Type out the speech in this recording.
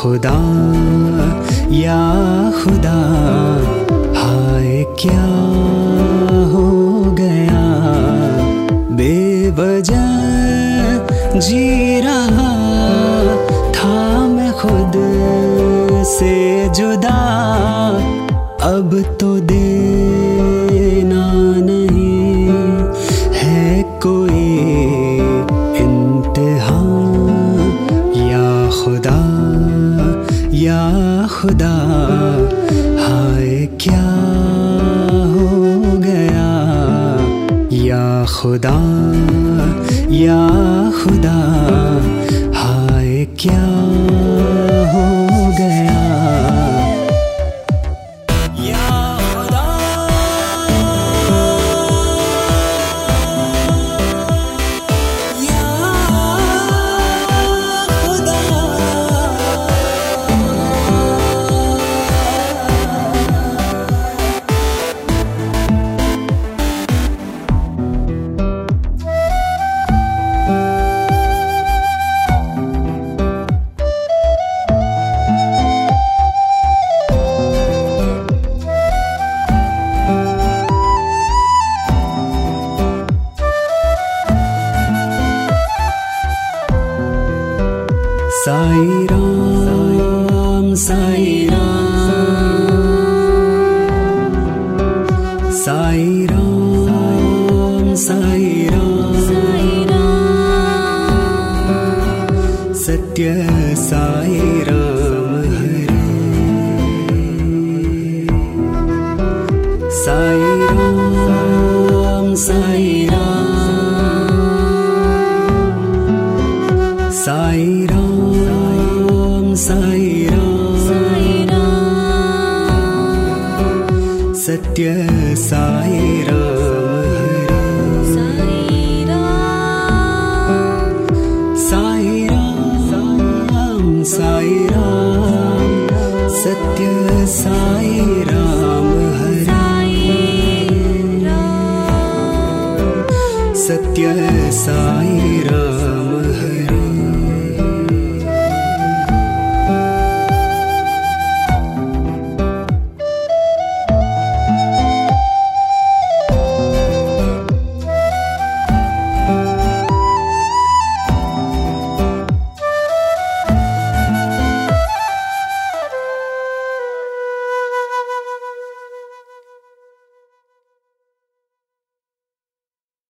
खुदा या खुदा, हाय क्या हो गया, बेवजह जी रहा था मैं खुद से जुदा। अब तो देना नहीं है कोई इम्तिहान। या खुदा या खुदा, हाय क्या हो गया। या खुदा या खुदा, हाय क्या हो गया। साईं राम साईं राम, साईं राम साईं राम, सत्य साईं राम हरे। साईं राम साईं राम, साईं राम साईं राम, सत्य साईं राम हरे। साईं राम साईं राम, सत्य साईं राम हरे। सत्य साईं